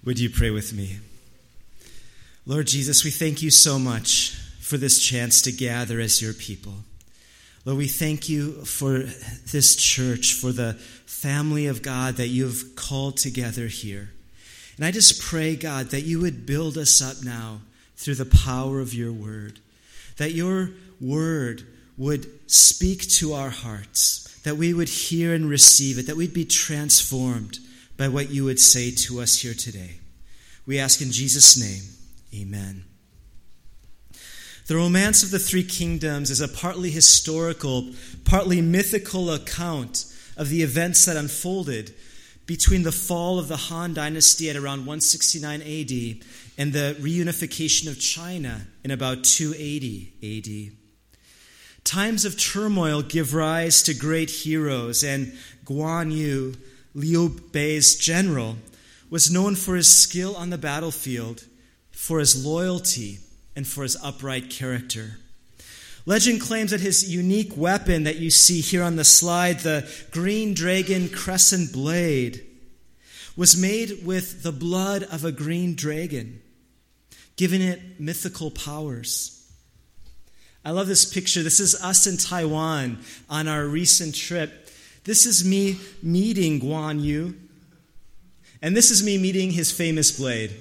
Would you pray with me? Lord Jesus, we thank you so much for this chance to gather as your people. Lord, we thank you for this church, for the family of God that you have called together here. And I just pray, God, that you would build us up now through the power of your word, that your word would speak to our hearts, that we would hear and receive it, that we'd be transformed by what you would say to us here today. We ask in Jesus' name, amen. The Romance of the Three Kingdoms is a partly historical, partly mythical account of the events that unfolded between the fall of the Han Dynasty at around 169 AD and the reunification of China in about 280 AD. Times of turmoil give rise to great heroes, and Guan Yu, Liu Bei's general, was known for his skill on the battlefield, for his loyalty, and for his upright character. Legend claims that his unique weapon that you see here on the slide, the green dragon crescent blade, was made with the blood of a green dragon, giving it mythical powers. I love this picture. This is us in Taiwan on our recent trip. This is me meeting Guan Yu, and this is me meeting his famous blade.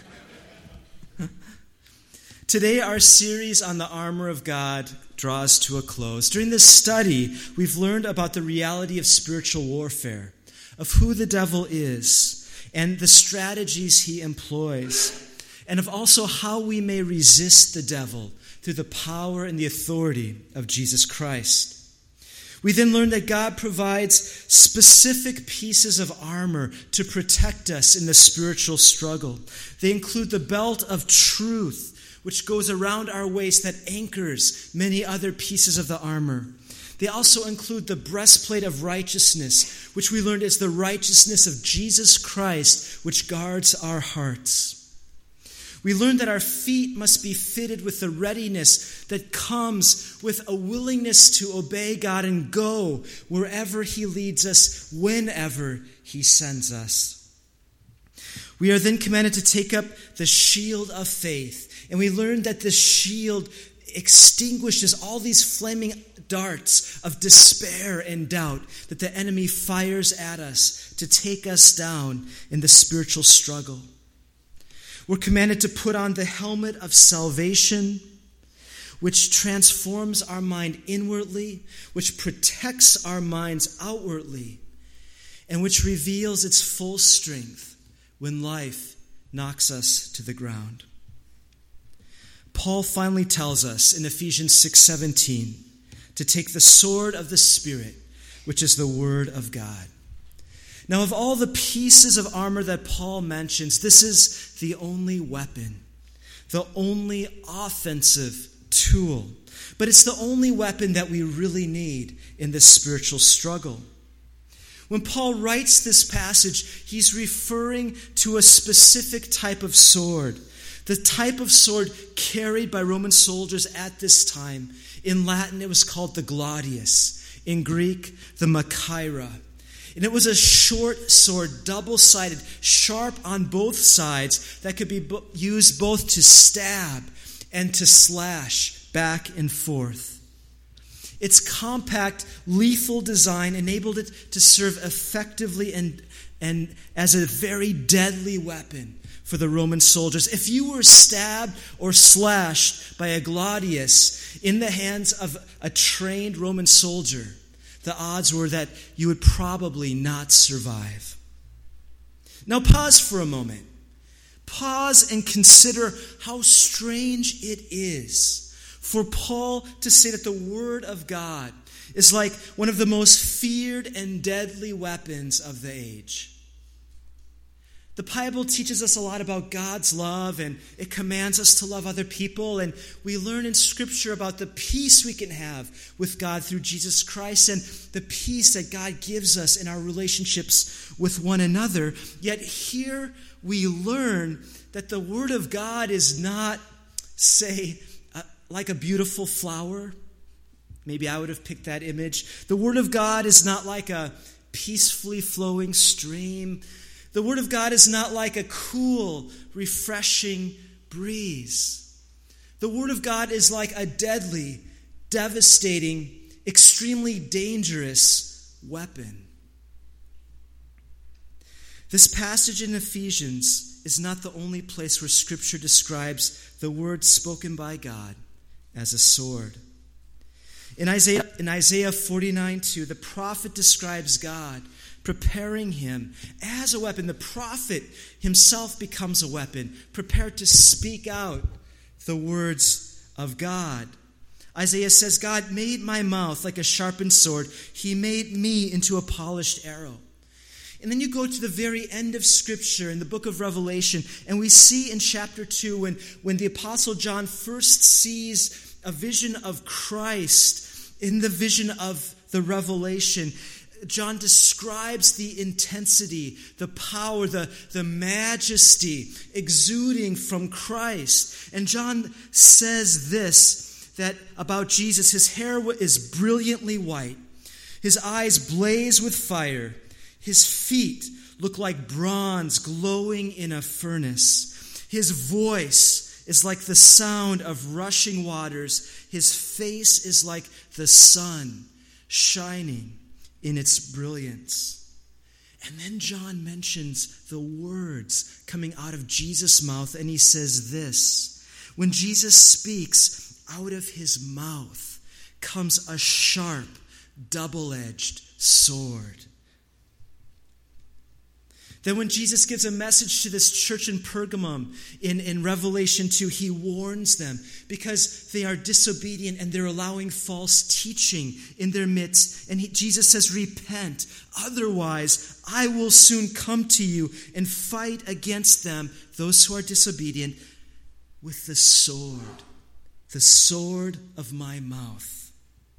Today, our series on the armor of God draws to a close. During this study, we've learned about the reality of spiritual warfare, of who the devil is, and the strategies he employs, and of also how we may resist the devil through the power and the authority of Jesus Christ. We then learned that God provides specific pieces of armor to protect us in the spiritual struggle. They include the belt of truth, which goes around our waist that anchors many other pieces of the armor. They also include the breastplate of righteousness, which we learned is the righteousness of Jesus Christ, which guards our hearts. We learned that our feet must be fitted with the readiness that comes with a willingness to obey God and go wherever he leads us, whenever he sends us. We are then commanded to take up the shield of faith. And we learned that the shield extinguishes all these flaming darts of despair and doubt that the enemy fires at us to take us down in the spiritual struggle. We're commanded to put on the helmet of salvation, which transforms our mind inwardly, which protects our minds outwardly, and which reveals its full strength when life knocks us to the ground. Paul finally tells us in Ephesians 6:17 to take the sword of the Spirit, which is the Word of God. Now, of all the pieces of armor that Paul mentions, this is the only weapon, the only offensive tool. But it's the only weapon that we really need in this spiritual struggle. When Paul writes this passage, he's referring to a specific type of sword, the type of sword carried by Roman soldiers at this time. In Latin, it was called the gladius. In Greek, the machaira. And it was a short sword, double-sided, sharp on both sides, that could be used both to stab and to slash back and forth. Its compact, lethal design enabled it to serve effectively and as a very deadly weapon for the Roman soldiers. If you were stabbed or slashed by a gladius in the hands of a trained Roman soldier, the odds were that you would probably not survive. Now pause for a moment. Pause and consider how strange it is for Paul to say that the Word of God is like one of the most feared and deadly weapons of the age. The Bible teaches us a lot about God's love, and it commands us to love other people. And we learn in Scripture about the peace we can have with God through Jesus Christ and the peace that God gives us in our relationships with one another. Yet here we learn that the Word of God is not, say, like a beautiful flower. Maybe I would have picked that image. The Word of God is not like a peacefully flowing stream The Word of God is not like a cool, refreshing breeze. The Word of God is like a deadly, devastating, extremely dangerous weapon. This passage in Ephesians is not the only place where Scripture describes the word spoken by God as a sword. In Isaiah 49:2, the prophet describes God preparing him as a weapon. The prophet himself becomes a weapon, prepared to speak out the words of God. Isaiah says, God made my mouth like a sharpened sword. He made me into a polished arrow. And then you go to the very end of Scripture in the book of Revelation, and we see in chapter 2 when the Apostle John first sees a vision of Christ in the vision of the Revelation, John describes the intensity, the power, the majesty exuding from Christ. And John says this, that about Jesus: his hair is brilliantly white, his eyes blaze with fire, his feet look like bronze glowing in a furnace, his voice is like the sound of rushing waters, his face is like the sun shining in its brilliance. And then John mentions the words coming out of Jesus' mouth, and he says this: when Jesus speaks, out of his mouth comes a sharp, double-edged sword. Then when Jesus gives a message to this church in Pergamum in Revelation 2, he warns them because they are disobedient and they're allowing false teaching in their midst. And Jesus says, repent, otherwise I will soon come to you and fight against them, those who are disobedient, with the sword of my mouth.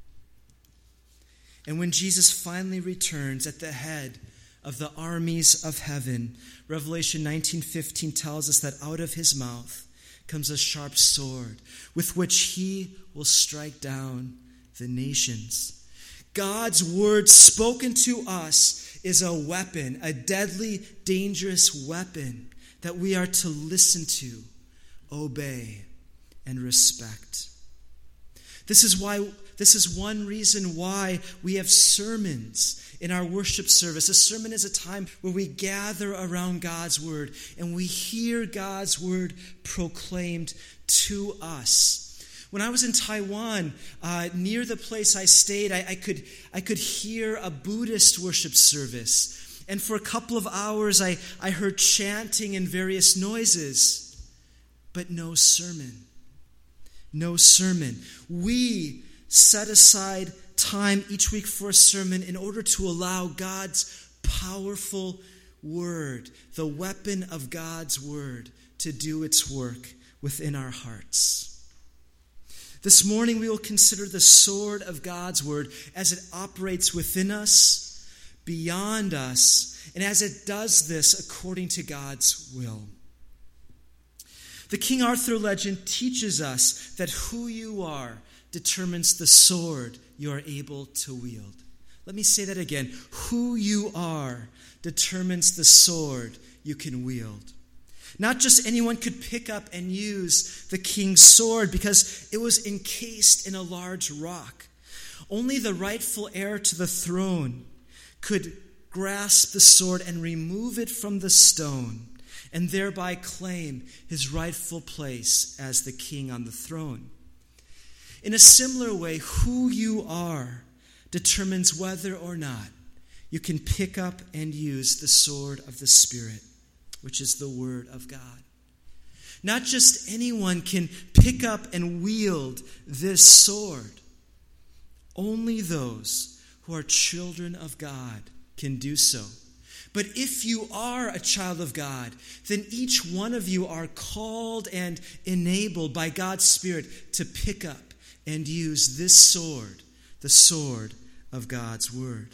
And when Jesus finally returns at the head of the armies of heaven, Revelation 19:15 tells us that out of his mouth comes a sharp sword with which he will strike down the nations. God's word spoken to us is a weapon, a deadly, dangerous weapon that we are to listen to, obey, and respect. This is one reason why we have sermons in our worship service. A sermon is a time where we gather around God's word and we hear God's word proclaimed to us. When I was in Taiwan, near the place I stayed, I could hear a Buddhist worship service. And for a couple of hours, I heard chanting and various noises, but no sermon. No sermon. We set aside time each week for a sermon in order to allow God's powerful word, the weapon of God's word, to do its work within our hearts. This morning we will consider the sword of God's word as it operates within us, beyond us, and as it does this according to God's will. The King Arthur legend teaches us that who you are determines the sword you are able to wield. Let me say that again. Who you are determines the sword you can wield. Not just anyone could pick up and use the king's sword because it was encased in a large rock. Only the rightful heir to the throne could grasp the sword and remove it from the stone and thereby claim his rightful place as the king on the throne. In a similar way, who you are determines whether or not you can pick up and use the sword of the Spirit, which is the Word of God. Not just anyone can pick up and wield this sword. Only those who are children of God can do so. But if you are a child of God, then each one of you are called and enabled by God's Spirit to pick up and use this sword, the sword of God's word.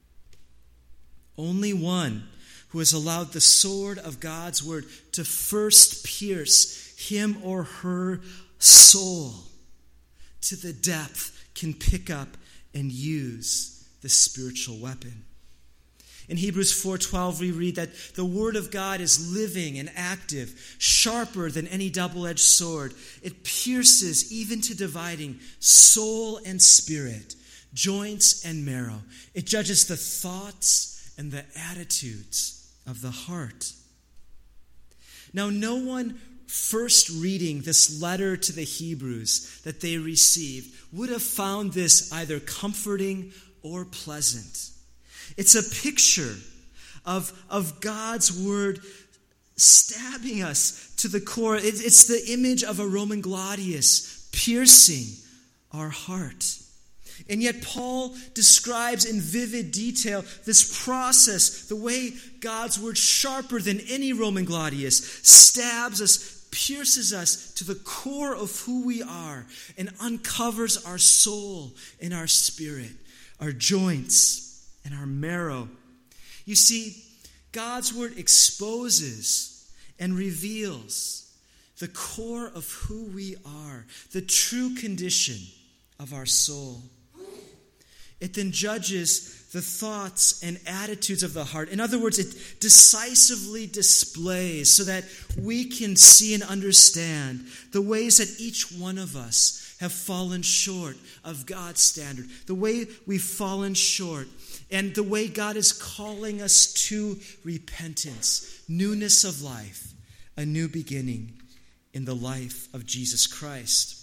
Only one who has allowed the sword of God's word to first pierce him or her soul to the depth can pick up and use the spiritual weapon. In Hebrews 4:12, we read that the word of God is living and active, sharper than any double-edged sword. It pierces even to dividing soul and spirit, joints and marrow. It judges the thoughts and the attitudes of the heart. Now, no one first reading this letter to the Hebrews that they received would have found this either comforting or pleasant. It's a picture of God's word stabbing us to the core. It's the image of a Roman gladius piercing our heart. And yet Paul describes in vivid detail this process, the way God's word, sharper than any Roman gladius, stabs us, pierces us to the core of who we are, and uncovers our soul and our spirit, our joints and our marrow. You see, God's word exposes and reveals the core of who we are, the true condition of our soul. It then judges the thoughts and attitudes of the heart. In other words, it decisively displays so that we can see and understand the ways that each one of us have fallen short of God's standard, the way we've fallen short, and the way God is calling us to repentance, newness of life, a new beginning in the life of Jesus Christ.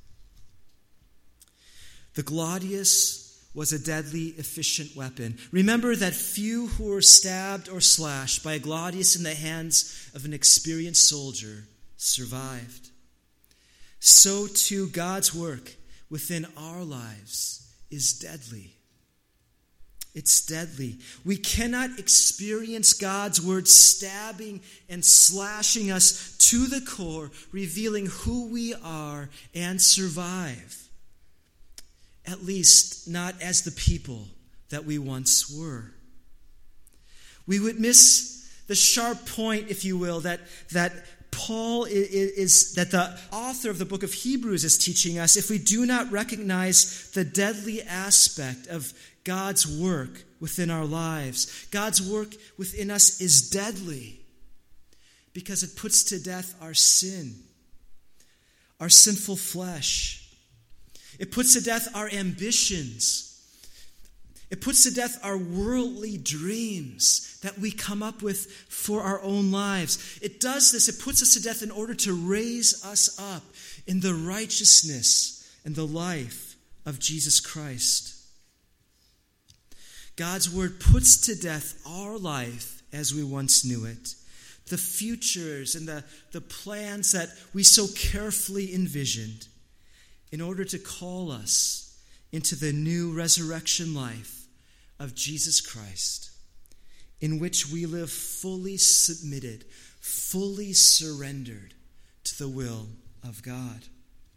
The gladius was a deadly, efficient weapon. Remember that few who were stabbed or slashed by a gladius in the hands of an experienced soldier survived. So too, God's work within our lives is deadly. It's deadly. We cannot experience God's word stabbing and slashing us to the core, revealing who we are, and survive. At least not as the people that we once were. We would miss the sharp point, if you will, that Paul is that the author of the book of Hebrews is teaching us if we do not recognize the deadly aspect of God's work within our lives. God's work within us is deadly because it puts to death our sin, our sinful flesh. It puts to death our ambitions. It puts to death our worldly dreams that we come up with for our own lives. It does this. It puts us to death in order to raise us up in the righteousness and the life of Jesus Christ. God's word puts to death our life as we once knew it. The futures and the plans that we so carefully envisioned, in order to call us into the new resurrection life of Jesus Christ, in which we live fully submitted, fully surrendered to the will of God.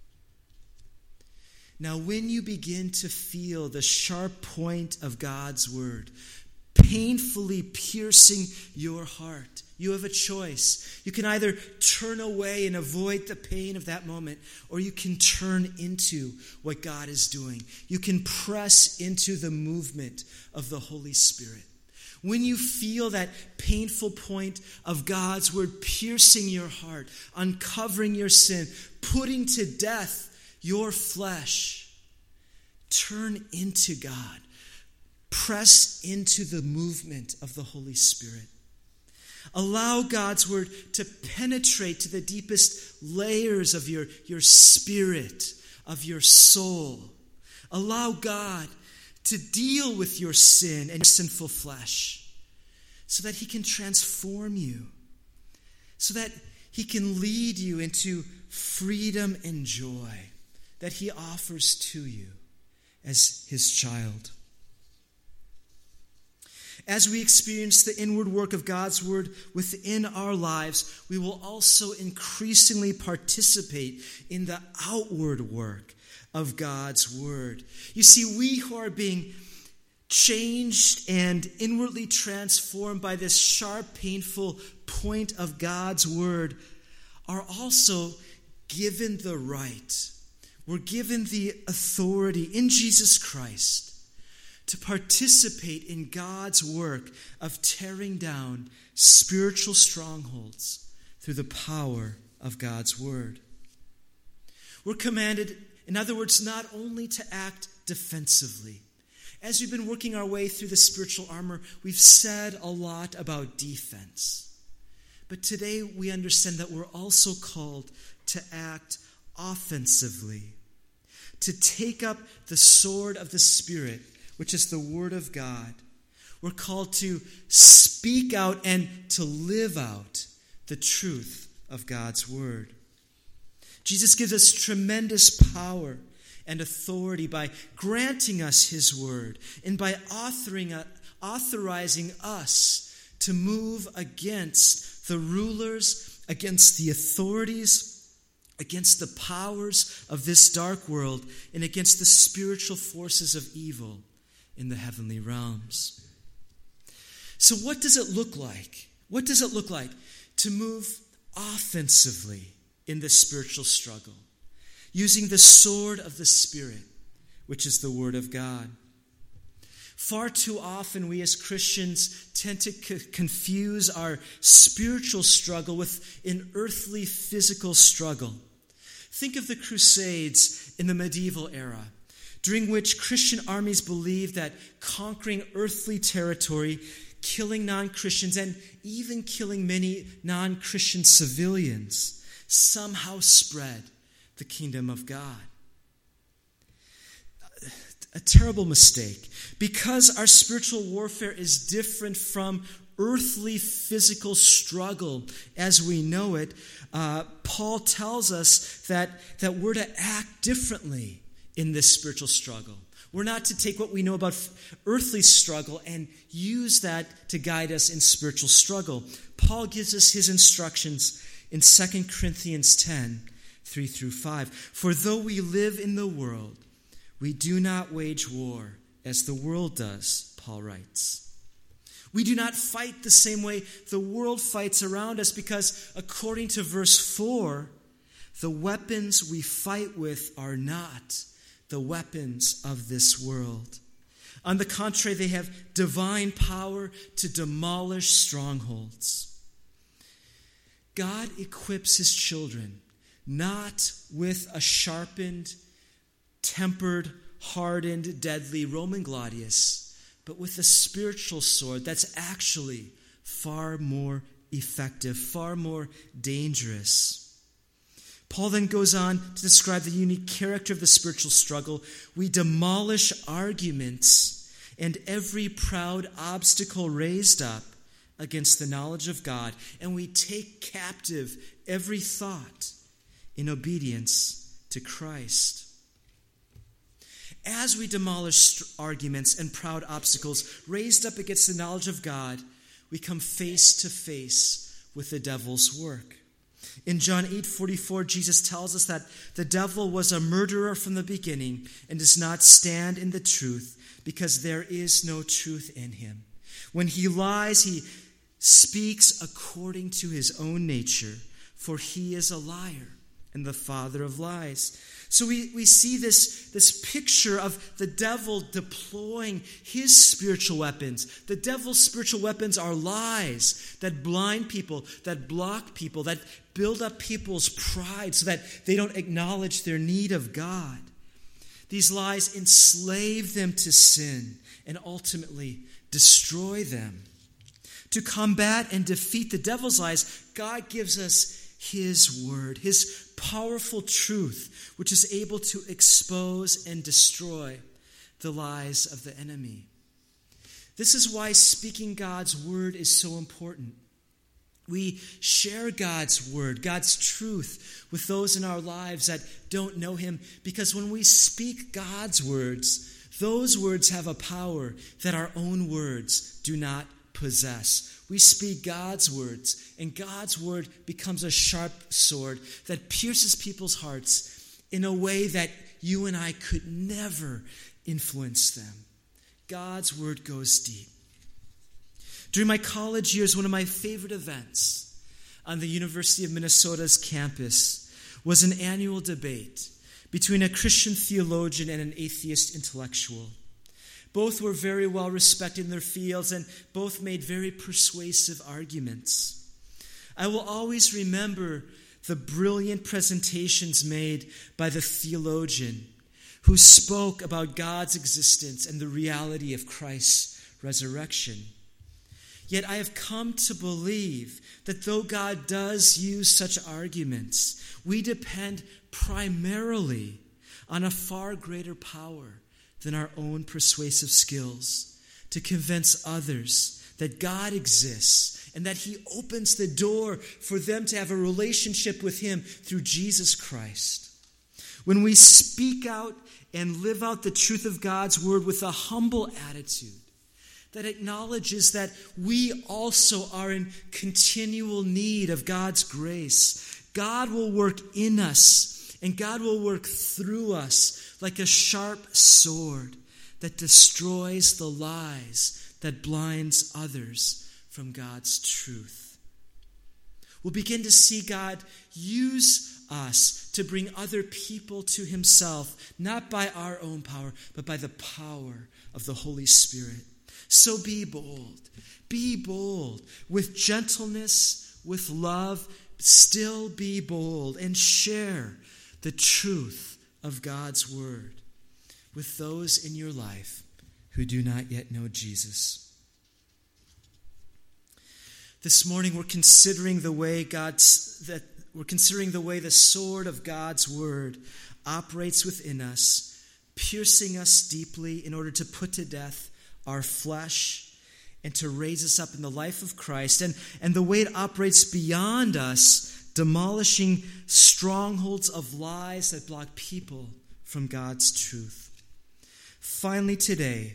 Now, when you begin to feel the sharp point of God's word painfully piercing your heart, you have a choice. You can either turn away and avoid the pain of that moment, or you can turn into what God is doing. You can press into the movement of the Holy Spirit. When you feel that painful point of God's word piercing your heart, uncovering your sin, putting to death your flesh, turn into God. Press into the movement of the Holy Spirit. Allow God's word to penetrate to the deepest layers of your spirit, of your soul. Allow God to deal with your sin and your sinful flesh so that he can transform you, so that he can lead you into freedom and joy that he offers to you as his child. As we experience the inward work of God's word within our lives, we will also increasingly participate in the outward work of God's word. You see, we who are being changed and inwardly transformed by this sharp, painful point of God's word are also given the right. We're given the authority in Jesus Christ to participate in God's work of tearing down spiritual strongholds through the power of God's word. We're commanded, in other words, not only to act defensively. As we've been working our way through the spiritual armor, we've said a lot about defense. But today we understand that we're also called to act offensively, to take up the sword of the Spirit, which is the Word of God. We're called to speak out and to live out the truth of God's Word. Jesus gives us tremendous power and authority by granting us His Word and by authorizing us to move against the rulers, against the authorities, against the powers of this dark world, and against the spiritual forces of evil in the heavenly realms. So what does it look like? What does it look like to move offensively in the spiritual struggle, using the sword of the Spirit, which is the Word of God? Far too often we as Christians tend to confuse our spiritual struggle with an earthly physical struggle. Think of the Crusades in the medieval era, during which Christian armies believed that conquering earthly territory, killing non-Christians, and even killing many non-Christian civilians somehow spread the kingdom of God. A terrible mistake. Because our spiritual warfare is different from earthly physical struggle as we know it, Paul tells us that we're to act differently in this spiritual struggle. We're not to take what we know about earthly struggle and use that to guide us in spiritual struggle. Paul gives us his instructions in 2 Corinthians 10, 3-5. For though we live in the world, we do not wage war as the world does, Paul writes. We do not fight the same way the world fights around us because, according to verse 4, the weapons we fight with are not the weapons of this world. On the contrary, they have divine power to demolish strongholds. God equips His children not with a sharpened, tempered, hardened, deadly Roman gladius, but with a spiritual sword that's actually far more effective, far more dangerous. Paul then goes on to describe the unique character of the spiritual struggle. We demolish arguments and every proud obstacle raised up against the knowledge of God, and we take captive every thought in obedience to Christ. As we demolish arguments and proud obstacles raised up against the knowledge of God, we come face to face with the devil's work. In John 8:44, Jesus tells us that the devil was a murderer from the beginning and does not stand in the truth because there is no truth in him. When he lies, he speaks according to his own nature, for he is a liar and the father of lies. So we see this picture of the devil deploying his spiritual weapons. The devil's spiritual weapons are lies that blind people, that block people, that build up people's pride so that they don't acknowledge their need of God. These lies enslave them to sin and ultimately destroy them. To combat and defeat the devil's lies, God gives us His word, His powerful truth, which is able to expose and destroy the lies of the enemy. This is why speaking God's word is so important. We share God's word, God's truth, with those in our lives that don't know Him, because when we speak God's words, those words have a power that our own words do not possess. We speak God's words, and God's word becomes a sharp sword that pierces people's hearts in a way that you and I could never influence them. God's word goes deep. During my college years, one of my favorite events on the University of Minnesota's campus was an annual debate between a Christian theologian and an atheist intellectual. Both were very well respected in their fields, and both made very persuasive arguments. I will always remember the brilliant presentations made by the theologian who spoke about God's existence and the reality of Christ's resurrection. Yet I have come to believe that though God does use such arguments, we depend primarily on a far greater power than our own persuasive skills to convince others that God exists and that he opens the door for them to have a relationship with him through Jesus Christ. When we speak out and live out the truth of God's word with a humble attitude that acknowledges that we also are in continual need of God's grace, God will work in us and God will work through us like a sharp sword that destroys the lies that blinds others from God's truth. We'll begin to see God use us to bring other people to himself, not by our own power, but by the power of the Holy Spirit. So be bold. Be bold. With gentleness, with love, still be bold and share the truth of God's word with those in your life who do not yet know Jesus. This morning we're considering the way the sword of God's word operates within us, piercing us deeply in order to put to death our flesh and to raise us up in the life of Christ, and the way it operates beyond us, demolishing strongholds of lies that block people from God's truth. Finally today,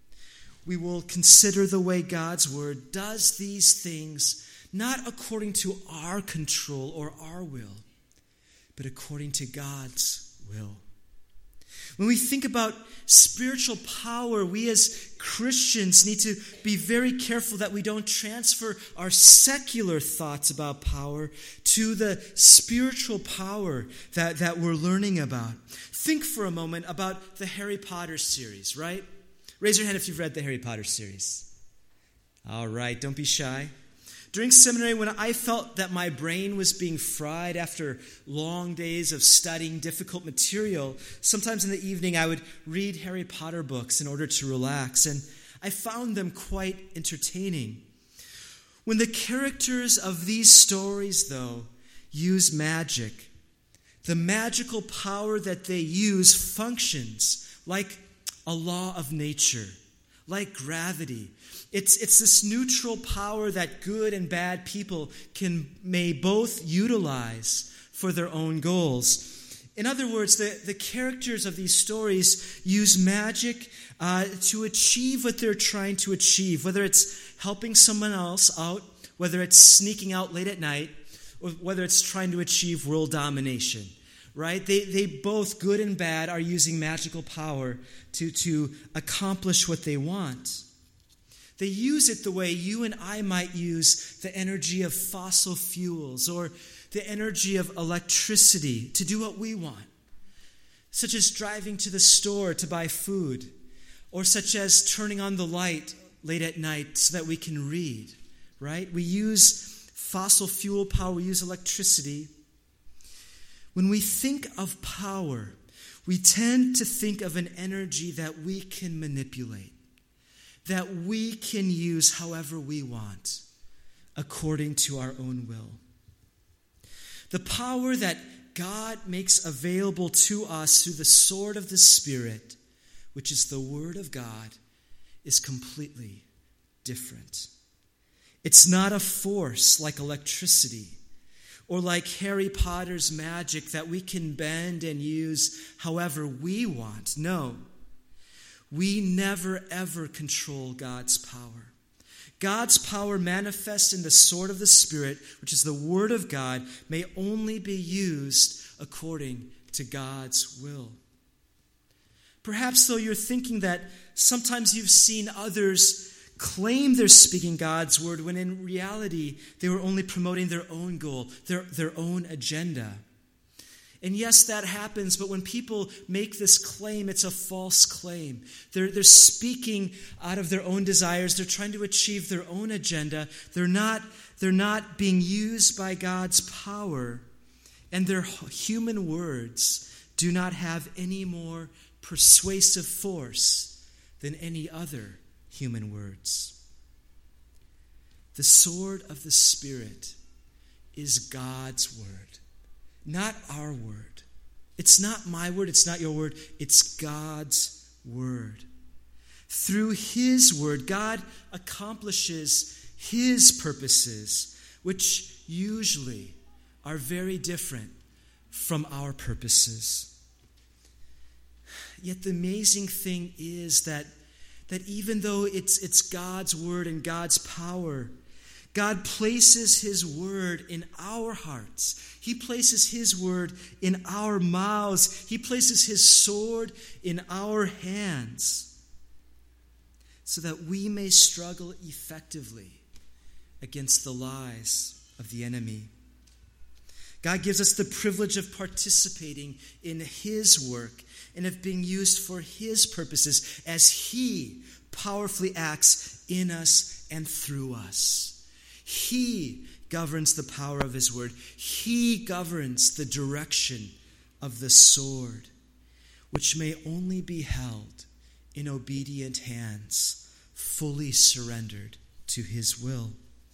we will consider the way God's word does these things, not according to our control or our will, but according to God's will. When we think about spiritual power, we as Christians need to be very careful that we don't transfer our secular thoughts about power to the spiritual power that we're learning about. Think for a moment about the Harry Potter series, right? Raise your hand if you've read the Harry Potter series. All right, don't be shy. During seminary, when I felt that my brain was being fried after long days of studying difficult material, sometimes in the evening I would read Harry Potter books in order to relax, and I found them quite entertaining. When the characters of these stories, though, use magic, the magical power that they use functions like a law of nature, like gravity. It's this neutral power that good and bad people may both utilize for their own goals. In other words, the characters of these stories use magic to achieve what they're trying to achieve, whether it's helping someone else out, whether it's sneaking out late at night, or whether it's trying to achieve world domination. Right? They both, good and bad, are using magical power to accomplish what they want. They use it the way you and I might use the energy of fossil fuels or the energy of electricity to do what we want, such as driving to the store to buy food, or such as turning on the light late at night so that we can read. Right? We use fossil fuel power, we use electricity. When we think of power, we tend to think of an energy that we can manipulate, that we can use however we want, according to our own will. The power that God makes available to us through the sword of the Spirit, which is the Word of God, is completely different. It's not a force like electricity, or like Harry Potter's magic that we can bend and use however we want. No, we never ever control God's power. God's power manifest in the sword of the Spirit, which is the Word of God, may only be used according to God's will. Perhaps, though, you're thinking that sometimes you've seen others claim they're speaking God's word when in reality they were only promoting their own goal, their own agenda. And yes, that happens, but when people make this claim, it's a false claim. They're speaking out of their own desires. They're trying to achieve their own agenda. They're not being used by God's power. And their human words do not have any more persuasive force than any other human words. The sword of the Spirit is God's word, not our word. It's not my word, it's not your word, it's God's word. Through his word, God accomplishes his purposes, which usually are very different from our purposes. Yet the amazing thing is that even though it's God's word and God's power, God places his word in our hearts. He places his word in our mouths. He places his sword in our hands so that we may struggle effectively against the lies of the enemy. God gives us the privilege of participating in his work and of being used for his purposes as he powerfully acts in us and through us. He governs the power of his word. He governs the direction of the sword, which may only be held in obedient hands, fully surrendered to his will.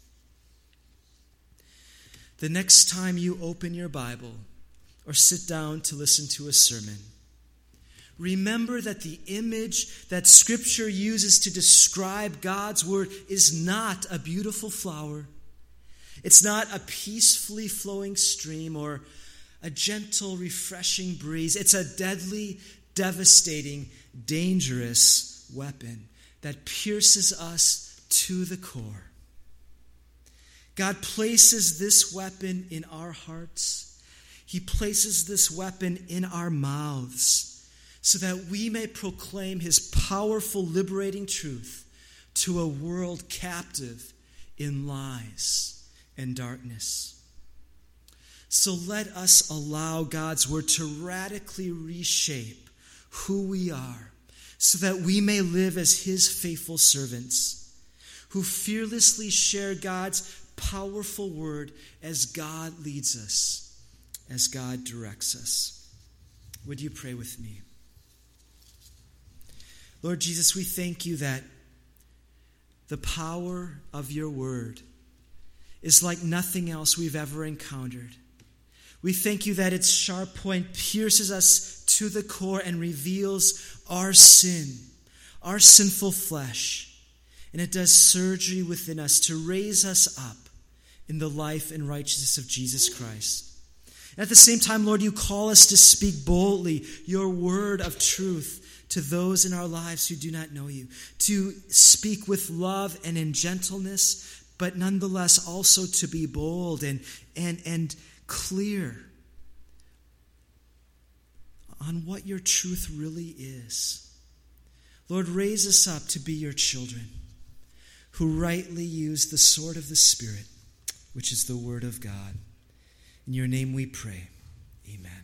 The next time you open your Bible or sit down to listen to a sermon, remember that the image that Scripture uses to describe God's word is not a beautiful flower. It's not a peacefully flowing stream or a gentle, refreshing breeze. It's a deadly, devastating, dangerous weapon that pierces us to the core. God places this weapon in our hearts. He places this weapon in our mouths, so that we may proclaim his powerful, liberating truth to a world captive in lies and darkness. So let us allow God's word to radically reshape who we are, so that we may live as his faithful servants, who fearlessly share God's powerful word as God leads us, as God directs us. Would you pray with me? Lord Jesus, we thank you that the power of your word is like nothing else we've ever encountered. We thank you that its sharp point pierces us to the core and reveals our sin, our sinful flesh, and it does surgery within us to raise us up in the life and righteousness of Jesus Christ. And at the same time, Lord, you call us to speak boldly your word of truth to those in our lives who do not know you, to speak with love and in gentleness, but nonetheless also to be bold and clear on what your truth really is. Lord, raise us up to be your children who rightly use the sword of the Spirit, which is the word of God. In your name we pray. Amen.